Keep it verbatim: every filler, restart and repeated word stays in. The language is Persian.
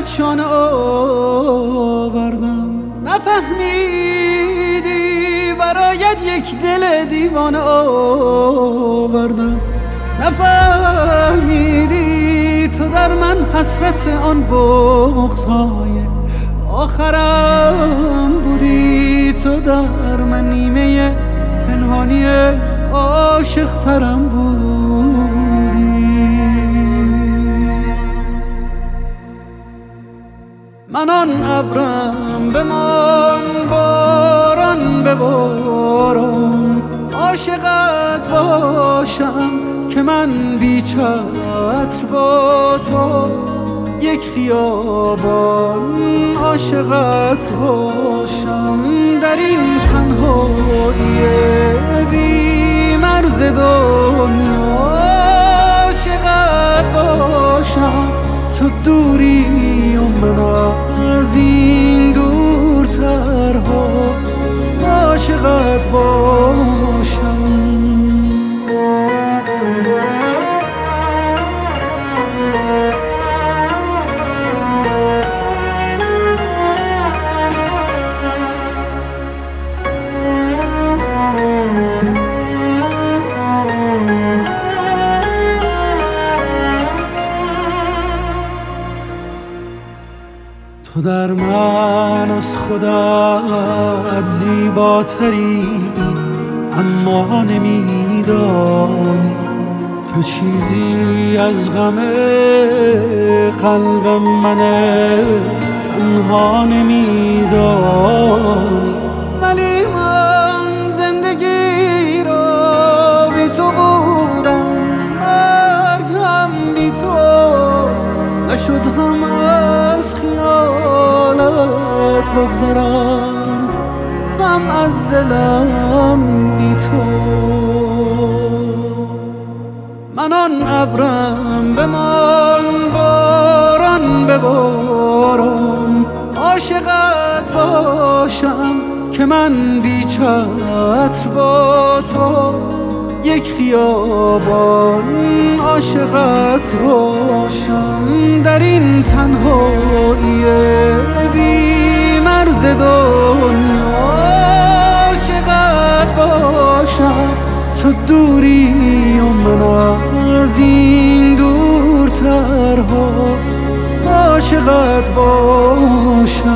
برایت شانه آوردم، نفهمیدی برایت یک دل دیوانه آوردم، نفهمیدی تو در من حسرت آن بغض‌های آخرم بودی، تو در من نیمه پنهانی عاشق ترم بودی. من آن ابرم بمان باران به باران، عاشقت باشم که من بی چتر با تو یک خیابان عاشقت باشم. در این تنهایی بی مرز دنیا عاشقت باشم، تو دوری و من از این دورترها عاشقت باشم. تو در من از خودت زیباتری، اما نمیدانی تو چیزی از غم قلب من تنها نمیدانی. ولی من زندگی را بی تو بودم، مرگم بی تو نشد، هم از خیالت بگذرم هم از دلم بی تو. من آن ابرم بمان باران به باران، عاشقت باشم که من بی چتر با تو یک خیابان عاشقت باشم. در این تنهایی بی مرز دنیا عاشقت باشم، تو دوری و من از این دورترها عاشقت باشم.